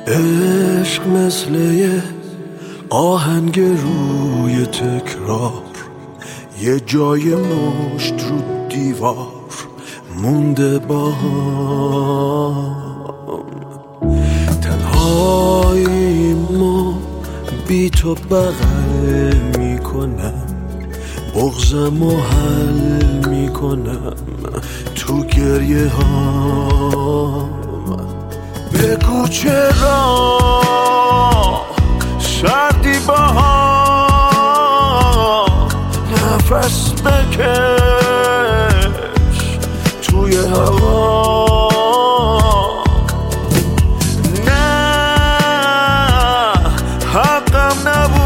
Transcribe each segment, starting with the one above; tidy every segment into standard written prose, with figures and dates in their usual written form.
عشق مثل یه آهنگ روی تکرار، یه جای مشت رو دیوار مونده با هم. تنهاییمو بی تو بغل میکنم، بغضمو حل میکنم تو گریه هام. بگو چرا سردی با هم، نفس بکش توی هوا. نه حقم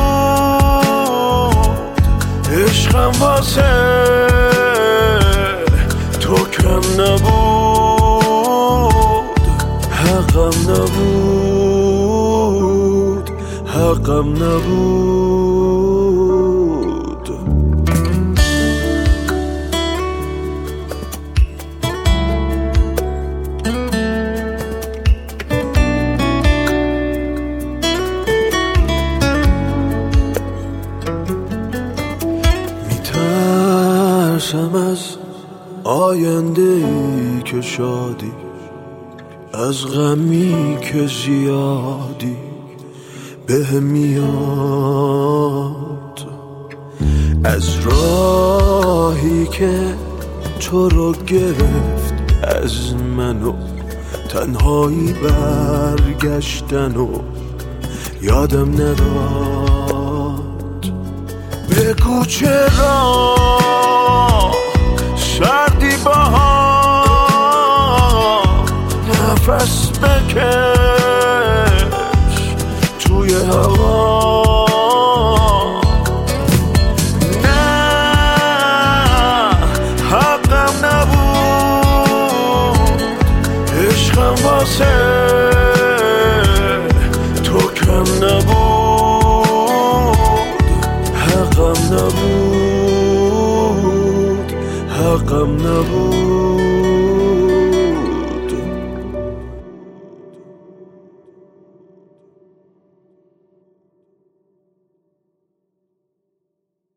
نبود عشقم واسه تو کم نبود، حقم نبود، حقم نبود. میترسم از آینده ای که شادی، از غمی که زیادی به میاد، از راهی که تو رو گرفت از منو، تنهایی برگشتن و یادم نداد. بگو چرا سردی با هم، نفس بکش توی هوا. نه حقم نبود عشقم واسه تو کم نبود، حقم نبود، حقم نبود.